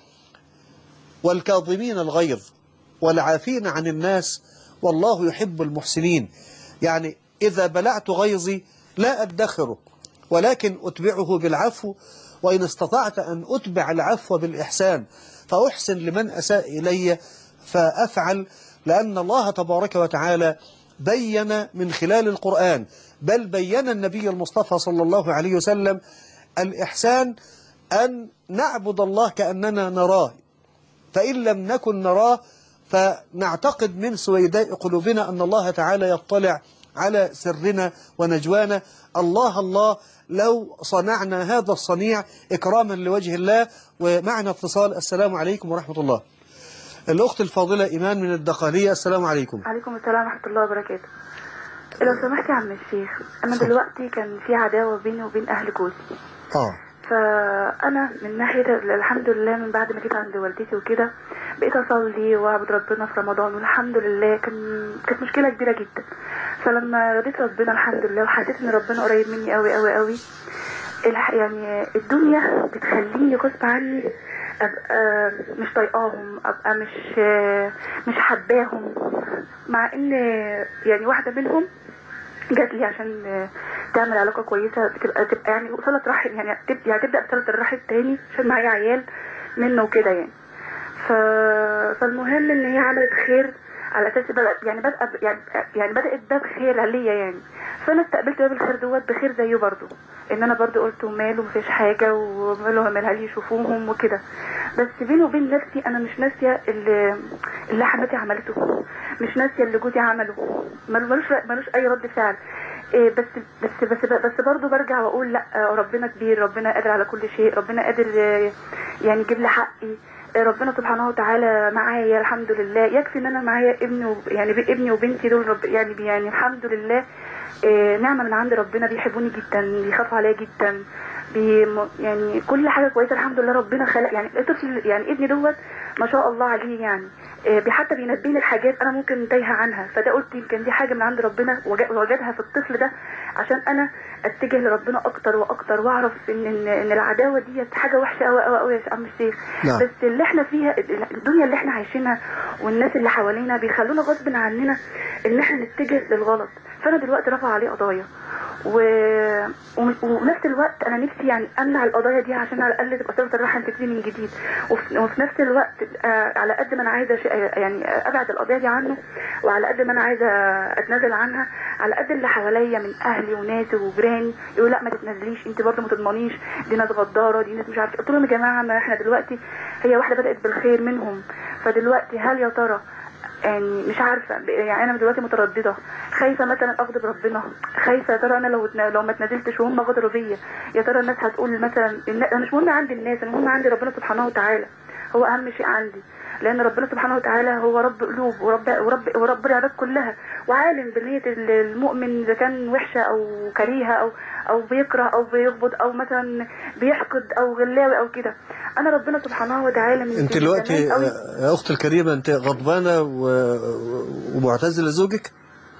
والكاظمين الغيظ والعافين عن الناس والله يحب المحسنين. يعني إذا بلعت غيظي لا أدخره، ولكن أتبعه بالعفو، وإن استطعت أن أتبع العفو بالإحسان فأحسن لمن أساء إلي فأفعل. لأن الله تبارك وتعالى بين من خلال القرآن، بل بين النبي المصطفى صلى الله عليه وسلم، الإحسان أن نعبد الله كأننا نراه، فإن لم نكن نراه فنعتقد من سويداء قلوبنا أن الله تعالى يطلع على سرنا ونجوانا. الله الله لو صنعنا هذا الصنيع إكراما لوجه الله. ومعنا اتصال. السلام عليكم ورحمة الله. الأخت الفاضلة إيمان من الدقهلية، السلام عليكم. عليكم السلام ورحمة الله وبركاته. لو سمحت يا عم الشيخ، أنا دلوقتي كان في عداوة بيني وبين أهل جوزي. آه فانا من ناحيه الحمد لله من بعد ما جيت عند والدتي وكده بقيت اصلي واعبد ربنا في رمضان، والحمد لله كان كانت مشكله كبيره جدا. فلما رضيت ربنا الحمد لله وحسيت ان ربنا قريب مني قوي قوي قوي، يعني الدنيا بتخليني غصب عني ابقى مش طايقاهم، ابقى مش مش حباهم، مع ان يعني واحده منهم جات لي عشان تعمل علاقه كويسه، تبقى تبقى يعني صله رحم، يعني تبدا يعني تبدا بصله الرحم تاني عشان معايا عيال منه وكده يعني. ف... فالمهم ان هي عملت خير على اساس بدأت يعني بدأ يعني يعني بدأت باب خير ليا يعني. فانا استقبلت باب الخير دوت بخير زيه برضو، ان انا برضو قلت وماله مفيش حاجه وماله عملها لي يشوفوهم وكده. بس بيني وبين نفسي انا مش ناسيه اللي اللي حماتي عملته، مش ناسيه اللي جوزي عمله، ملوش ملوش اي رد فعل. إيه بس بس بس بس برضه برجع واقول لا، ربنا كبير، ربنا قادر على كل شيء، ربنا قادر يعني يجيب لي حقي، ربنا سبحانه وتعالى معايا الحمد لله. يكفي ان انا معايا ابني يعني ابني وبنتي دول رب يعني يعني الحمد لله إيه نعمه من عند ربنا، بيحبوني جدا، بيخافوا عليا جدا، بي يعني كل حاجه كويسه الحمد لله. ربنا خلق يعني الطفل يعني ابني دوت ما شاء الله عليه يعني إيه حتى بينبهني الحاجات انا ممكن تايهه عنها، فده قلت يمكن دي حاجه من عند ربنا وجدها في الطفل ده عشان انا اتجه لربنا اكتر واكتر، واعرف ان ان, إن العداوه دي حاجه وحشه قوي قوي قوي يا عم الشيخ. نعم. بس اللي احنا فيها الدنيا اللي احنا عايشينها والناس اللي حوالينا بيخلونا غصب عننا ان احنا نتجه للغلط. فانا دلوقتي رافعه عليه قضايا و... ونفس الوقت انا نفسي يعني امنع القضايا دي عشان على الاقل تبقى صله الرحم تبتدي من جديد، وفي... وفي نفس الوقت على قد ما انا عايزه ش... يعني ابعد القضايا دي عنه، وعلى قد ما انا عايزه اتنازل عنها، على قد اللي حواليا من اهلي وناسي وجيراني يقولوا لا ما تتنازليش، انت برضه ما تضمنيش، دي ناس غداره، دي ناس مش عارفه. قلت لهم يا جماعه ما احنا دلوقتي هي واحده بدات بالخير منهم، فدلوقتي هل يا ترى يعني مش عارفه يعني انا دلوقتي متردده، خايفه مثلا اغضب ربنا، خايفه يا ترى انا لو لو ما اتنازلتش وهم غدروا بيا يا ترى الناس هتقول مثلا. انا مش مهم عندي الناس، انا مهم عندي ربنا سبحانه وتعالى، هو اهم شيء عندي، لان ربنا سبحانه وتعالى هو رب قلوب ورب ورب ورب العباد كلها، وعالم بنيه المؤمن اذا كان وحشه او كريهه او او بيكره او بيغضب او مثلا بيحقد او غلاوي او كده. انا ربنا سبحانه وتعالى من انت دلوقتي يا اختي الكريمه انت غضبانه ومعتزله زوجك؟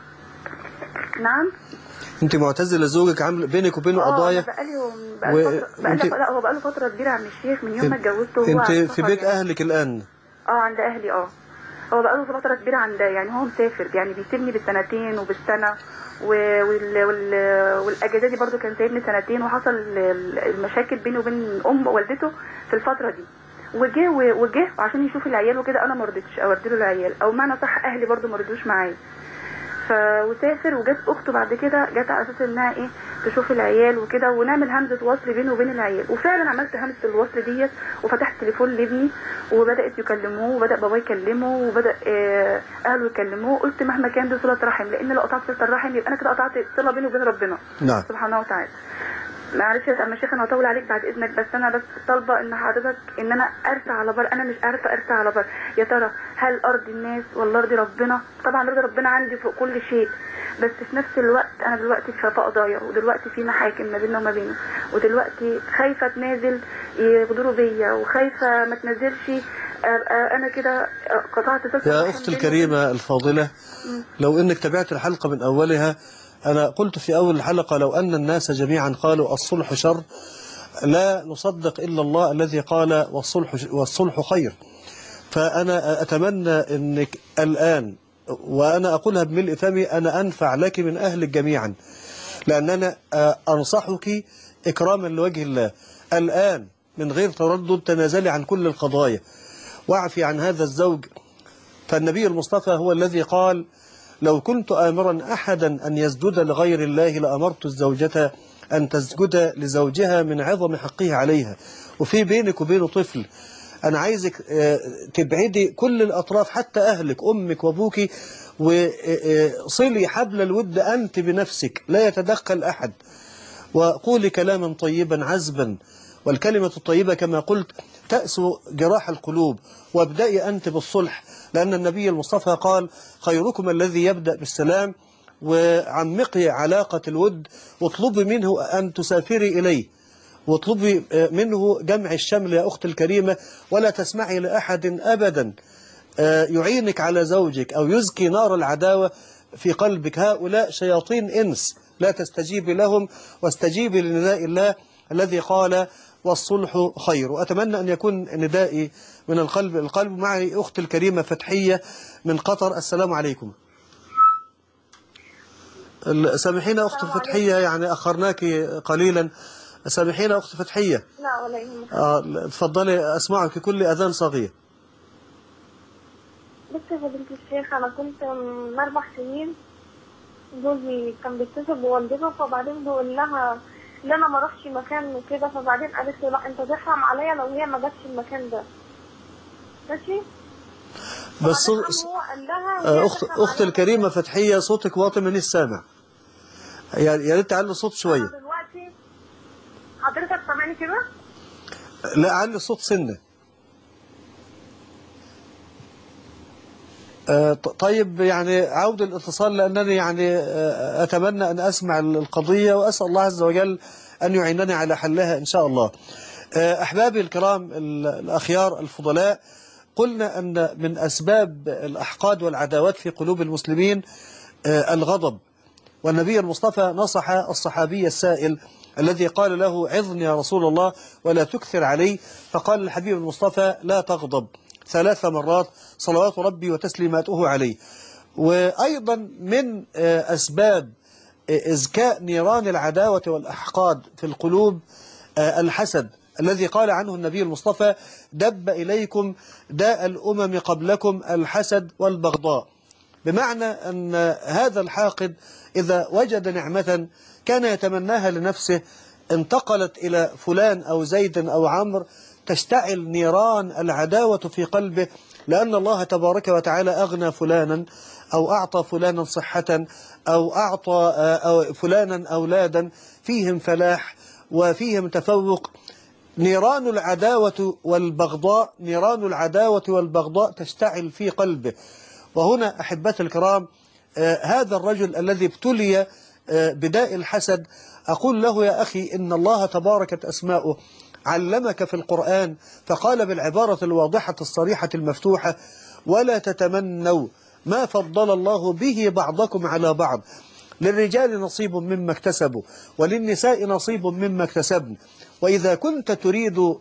نعم. انت معتزله زوجك، عامل بينك وبينه قضايا؟ اه بقالي بقالي و... فتره بقالي وانت... لا هو بقاله فتره كبيره يا عم الشيخ من يوم ما اتجوزته. هو انت في بيت يعني. اهلك الان؟ اه عند اهلي. اه هو بقاله فتره كبيره عند يعني هو مسافر يعني بيسيبني بالسنتين وبالسنه وال... وال... والاجازه دي برده كان سايبني سنتين، وحصل المشاكل بيني وبين ام والدته في الفتره دي، وجه وجه عشان يشوف العيال وكده، انا ما رضيتش اودي له العيال، او معنى صح اهلي برده ما رضوش معايا، ف وسافر. وجت اخته بعد كده جت على اساس انها ايه تشوف العيال وكده ونعمل همزه وصل بينه وبين العيال، وفعلا عملت همزه الوصل ديت وفتحت تليفون لابني وبدات يكلموه وبدا بابا يكلمه وبدا آه اهله يكلموه. قلت مهما كان دي صله رحم، لان لو قطعت صله الرحم يبقى انا كده قطعت صله بيني وبين ربنا. نعم. سبحانه وتعالى. معلش يا عم الشيخ انا هطول عليك بعد اذنك، بس انا بس طالبه ان حضرتك ان انا ارسى على بر، انا مش عارفه ارسى على بر، يا ترى هل ارضي الناس ولا ارضي ربنا؟ طبعا رضا ربنا عندي فوق كل شيء، بس في نفس الوقت انا دلوقتي في قضايا، ودلوقتي في محاكم ما بيننا وما بينه، ودلوقتي خايفه اتنازل يغدروا بيا، وخايفه ما اتنازلش ابقى انا كده قطعت صله. يا اختي الكريمه الفاضله، لو انك تابعت الحلقه من اولها، أنا قلت في أول الحلقة لو أن الناس جميعا قالوا الصلح شر لا نصدق إلا الله الذي قال والصلح, والصلح خير. فأنا أتمنى أنك الآن، وأنا أقولها بملء فمي، أنا أنفع لك من أهلك جميعا، لأن أنا أنصحك إكراما لوجه الله الآن من غير تردد، تنازلي عن كل القضايا واعفي عن هذا الزوج. فالنبي المصطفى هو الذي قال لو كنت آمرا أحدا أن يسجد لغير الله لأمرت الزوجة أن تسجد لزوجها من عظم حقه عليها. وفي بينك وبينه طفل، أنا عايزك تبعدي كل الأطراف حتى أهلك أمك وأبوك، وصلي حبل الود أنت بنفسك، لا يتدخل أحد، وقولي كلاما طيبا عذبا، والكلمة الطيبة كما قلت تأسو جراح القلوب، وابدأي أنت بالصلح، لأن النبي المصطفى قال خيركم الذي يبدأ بالسلام، وعمقي علاقة الود، واطلبي منه أن تسافري إليه، واطلبي منه جمع الشمل يا أختي الكريمة، ولا تسمعي لأحد أبدا يعينك على زوجك أو يزكي نار العداوة في قلبك. هؤلاء شياطين إنس، لا تستجيبي لهم، واستجيبي لنداء الله الذي قال والصلح خير. وأتمنى أن يكون ندائي من القلب القلب. معي أختي الكريمة فتحية من قطر. السلام عليكم. سامحينا أخت فتحية، يعني أخرناك قليلا. سامحينا أخت فتحية. لا ولا يهمك. آه تفضلي، أسمعك كل أذان صغير. بصي يا فضيلة الشيخ، أنا كنت من أربع سنين جوزي كان بيتصل بوالدته، فبعدين بيقول لها ان انا ما اروحش مكان وكده، فبعدين قالت له لا انت تحرم عليا لو هي ما جاتش المكان ده، ماشي؟ بس هو قال لها اخت اخت الكريمه فتحيه، صوتك واطي مانيش سامع، يا ريت تعلي الصوت شويه. دلوقتي حضرتك سامعني كده؟ لا علي الصوت سنه. طيب يعني عود الاتصال، لأنني يعني أتمنى أن أسمع القضية، وأسأل الله عز وجل أن يعينني على حلها إن شاء الله. أحبابي الكرام الأخيار الفضلاء، قلنا أن من أسباب الأحقاد والعداوات في قلوب المسلمين الغضب، والنبي المصطفى نصح الصحابي السائل الذي قال له عظني يا رسول الله ولا تكثر علي، فقال الحبيب المصطفى لا تغضب ثلاث مرات صلوات ربي وتسليماته عليه. وأيضا من أسباب إزكاء نيران العداوة والأحقاد في القلوب الحسد، الذي قال عنه النبي المصطفى دب إليكم داء الأمم قبلكم الحسد والبغضاء، بمعنى أن هذا الحاقد إذا وجد نعمة كان يتمناها لنفسه، انتقلت إلى فلان أو زيد أو عمرو تشتعل نيران العداوة في قلبه، لأن الله تبارك وتعالى أغنى فلانا أو أعطى فلانا صحة أو أعطى أو فلانا أولادا فيهم فلاح وفيهم تفوق. نيران العداوة والبغضاء نيران العداوة والبغضاء تشتعل في قلبه. وهنا أحبتي الكرام، هذا الرجل الذي ابتلي بداء الحسد، أقول له يا أخي إن الله تباركت أسماؤه علمك في القرآن فقال بالعبارة الواضحة الصريحة المفتوحة ولا تتمنوا ما فضل الله به بعضكم على بعض، للرجال نصيب مما اكتسبوا وللنساء نصيب مما اكتسبن، وإذا كنت تريد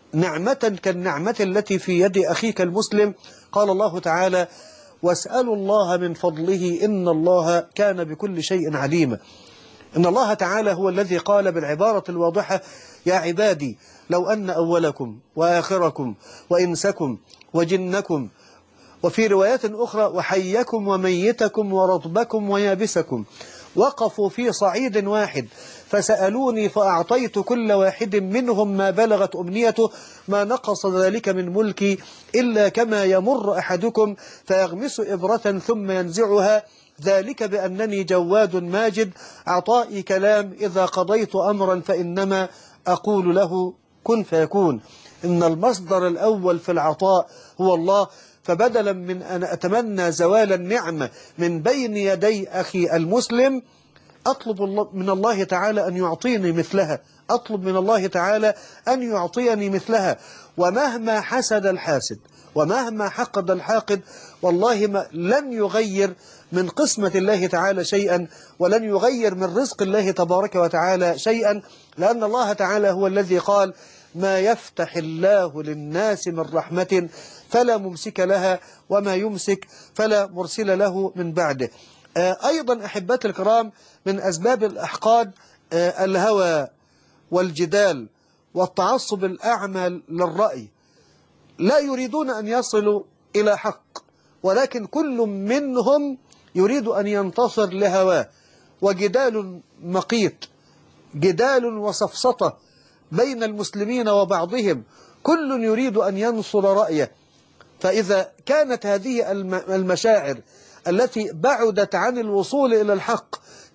نعمة كالنعمة التي في يد أخيك المسلم قال الله تعالى واسألوا الله من فضله إن الله كان بكل شيء عليما. إن الله تعالى هو الذي قال بالعبارة الواضحة يا عبادي لو أن أولكم وآخركم وإنسكم وجنكم، وفي روايات أخرى وحيكم وميتكم ورطبكم ويابسكم وقفوا في صعيد واحد فسألوني فأعطيت كل واحد منهم ما بلغت أمنيته ما نقص ذلك من ملكي إلا كما يمر أحدكم فيغمس إبرة ثم ينزعها، ذلك بأنني جواد ماجد عطائي كلام إذا قضيت أمرا فإنما أقول له كن فيكون. إن المصدر الأول في العطاء هو الله، فبدلا من أن أتمنى زوال النعمة من بين يدي أخي المسلم أطلب من الله تعالى أن يعطيني مثلها، أطلب من الله تعالى أن يعطيني مثلها. ومهما حسد الحاسد ومهما حقد الحاقد والله ما لن يغير من قسمة الله تعالى شيئا، ولن يغير من رزق الله تبارك وتعالى شيئا، لأن الله تعالى هو الذي قال ما يفتح الله للناس من رحمة فلا ممسك لها وما يمسك فلا مرسل له من بعده. أيضا أحبتي الكرام من أسباب الأحقاد الهوى والجدال والتعصب الأعمى للرأي، لا يريدون أن يصلوا إلى حق، ولكن كل منهم يريد أن ينتصر لهواه، وجدال مقيت، جدال وسفسطة بين المسلمين وبعضهم، كل يريد أن ينصر رأيه. فإذا كانت هذه المشاعر التي بعدت عن الوصول إلى الحق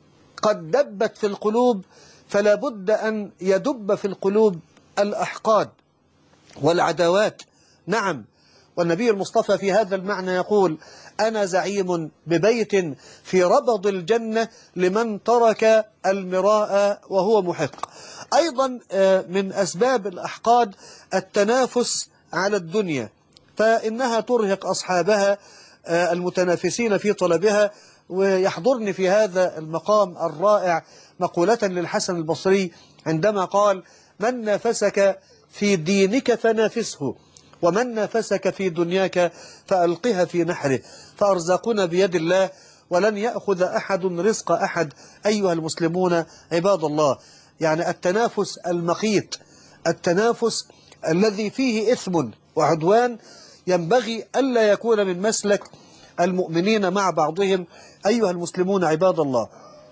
قد دبت في القلوب، فلا بد أن يدب في القلوب الأحقاد والعداوات. نعم، والنبي المصطفى في هذا المعنى يقول أنا زعيم ببيت في ربض الجنة لمن ترك المراء وهو محق. أيضا من أسباب الأحقاد التنافس على الدنيا، فإنها ترهق أصحابها المتنافسين في طلبها. ويحضرني في هذا المقام الرائع مقولة للحسن البصري عندما قال: من نافسك في دينك فنافسه، ومن نافسك في دنياك فألقها في نحره، فأرزاقنا بيد الله ولن يأخذ أحد رزق أحد أيها المسلمون عباد الله. يعني التنافس المقيت، التنافس الذي فيه إثم وعدوان، ينبغي ألا يكون من مسلك المؤمنين مع بعضهم أيها المسلمون عباد الله.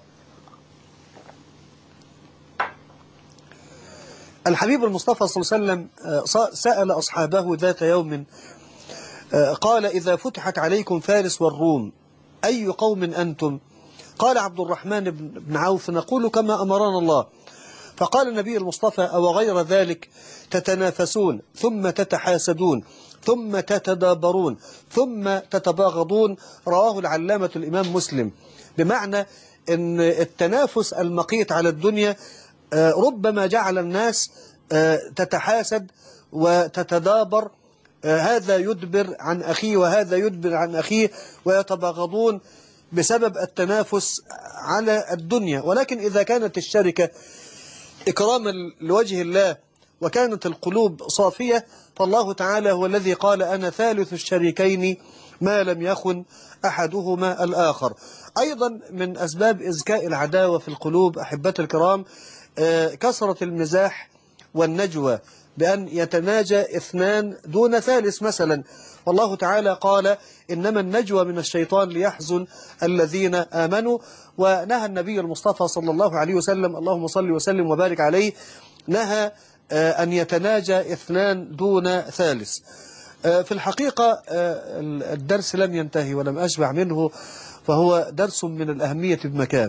الحبيب المصطفى صلى الله عليه وسلم سأل أصحابه ذات يوم قال: إذا فتحت عليكم فارس والروم أي قوم أنتم؟ قال عبد الرحمن بن عوف: نقول كما أمرنا الله. فقال النبي المصطفى: أو غير ذلك تتنافسون ثم تتحاسدون ثم تتدابرون ثم تتباغضون. رواه العلامة الإمام مسلم. بمعنى أن التنافس المقيت على الدنيا ربما جعل الناس تتحاسد وتتدابر، هذا يدبر عن أخيه وهذا يدبر عن أخيه، ويتباغضون بسبب التنافس على الدنيا. ولكن إذا كانت الشركة إكراما لوجه الله وكانت القلوب صافية، فالله تعالى هو الذي قال: أنا ثالث الشريكين ما لم يخن أحدهما الآخر. أيضا من أسباب إزكاء العداوة في القلوب أحبة الكرام كثرة المزاح والنجوى، بأن يتناجى اثنان دون ثالث مثلا. والله تعالى قال: إنما النجوى من الشيطان ليحزن الذين آمنوا. ونهى النبي المصطفى صلى الله عليه وسلم، اللهم صل وسلم وبارك عليه، نهى أن يتناجى اثنان دون ثالث. في الحقيقة الدرس لم ينتهي ولم أشبع منه، فهو درس من الأهمية بمكان.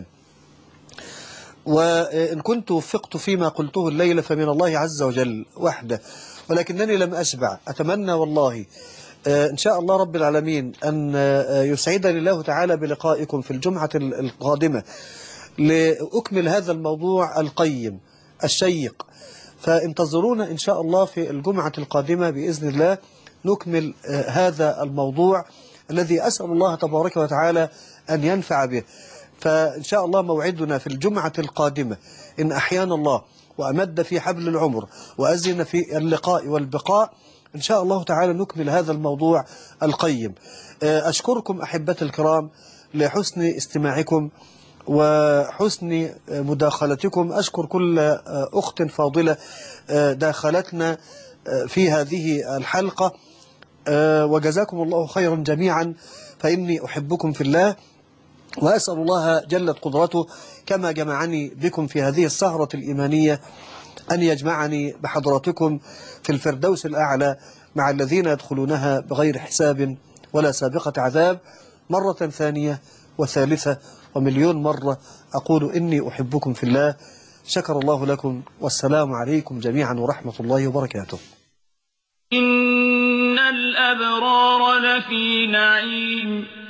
وإن كنت وفقت فيما قلته الليلة فمن الله عز وجل وحده، ولكنني لم أشبع. أتمنى والله إن شاء الله رب العالمين أن يسعدني الله تعالى بلقائكم في الجمعة القادمة لأكمل هذا الموضوع القيم الشيق. فانتظرونا إن شاء الله في الجمعة القادمة بإذن الله نكمل هذا الموضوع الذي أسأل الله تبارك وتعالى أن ينفع به. فإن شاء الله موعدنا في الجمعة القادمة إن أحيانا الله وأمد في حبل العمر وأزن في اللقاء والبقاء، إن شاء الله تعالى نكمل هذا الموضوع القيم. أشكركم أحبة الكرام لحسن استماعكم وحسن مداخلتكم. أشكر كل أخت فاضلة داخلتنا في هذه الحلقة، وجزاكم الله خيرا جميعا، فإني أحبكم في الله، وأسأل الله جلت قدرته كما جمعني بكم في هذه السهرة الإيمانية أن يجمعني بحضراتكم في الفردوس الأعلى مع الذين يدخلونها بغير حساب ولا سابقة عذاب. مرة ثانية وثالثة ومليون مرة أقول إني أحبكم في الله. شكر الله لكم، والسلام عليكم جميعا ورحمة الله وبركاته. إن الأبرار لفي نعيم